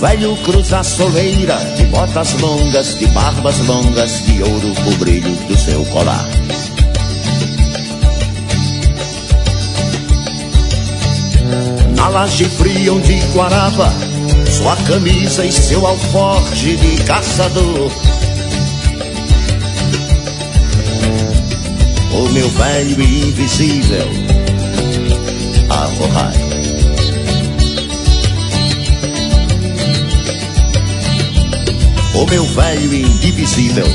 velho cruza a soleira, de botas longas, de barbas longas, de ouro o brilho do seu colar. Na laje fria onde guarava sua camisa e seu alforje de caçador, o meu velho e invisível Aforrai. O meu velho e indivisível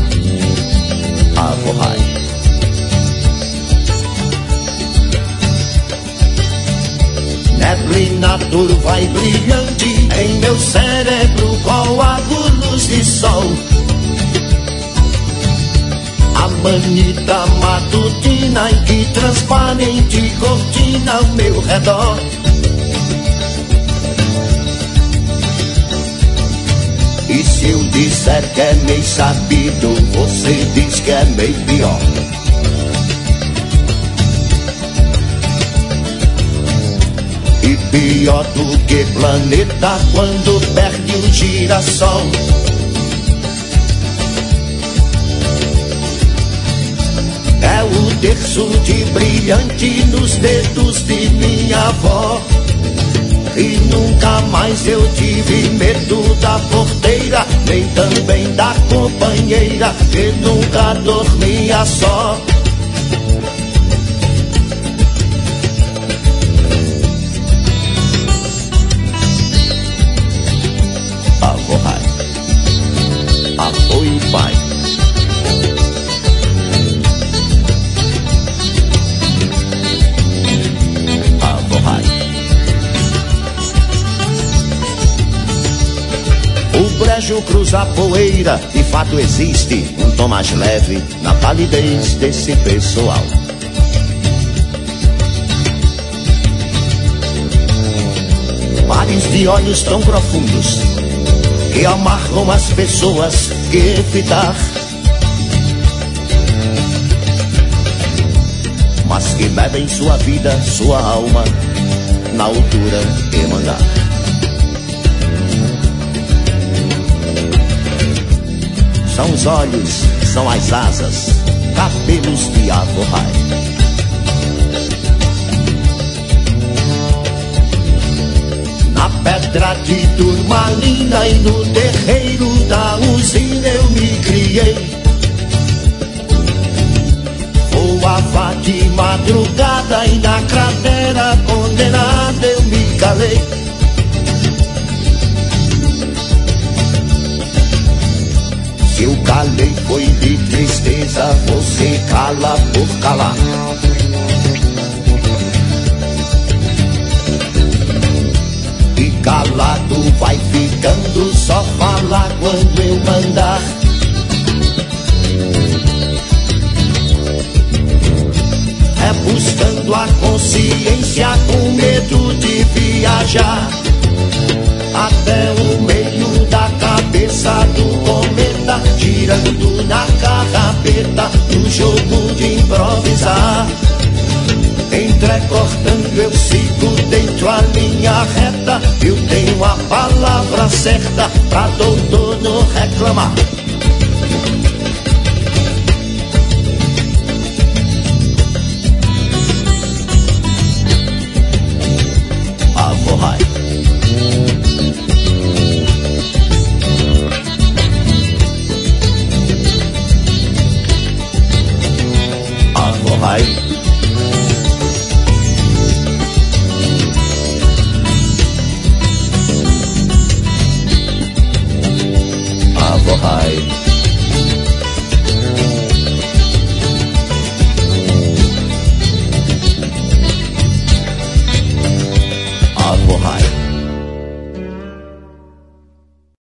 Aforrai. Neblina turva e brilhante em meu cérebro, coágulos de sol. A manita matutina em que transparente cortina ao meu redor. E se eu disser que é meio sabido, você diz que é meio pior. E pior do que planeta quando perde o girassol. É o terço de brilhante nos dedos de minha avó. E nunca mais eu tive medo da porteira, nem também da companheira, que nunca dormia só. Aforrai, avô e pai. O brejo cruza a poeira, de fato existe um tom mais leve na palidez desse pessoal. Mares de olhos tão profundos que amarram as pessoas que evitar, mas que bebem sua vida, sua alma na altura que mandar. São os olhos, são as asas, cabelos de Aforrai. Na pedra de turmalina e no terreiro da usina eu me criei. Voava de madrugada e na cratera condenada eu me calei. Se eu calei foi de tristeza, você cala por calar. E calado vai ficando, só falar quando eu mandar. É buscando a consciência com medo de viajar até o meio da cabeça do cometa, girando na carrapeta do jogo de improvisar. Entrecortando eu sigo dentro a linha reta, eu tenho a palavra certa pra doutor não reclamar. Aforrai. Aforrai. Aforrai. Aforrai.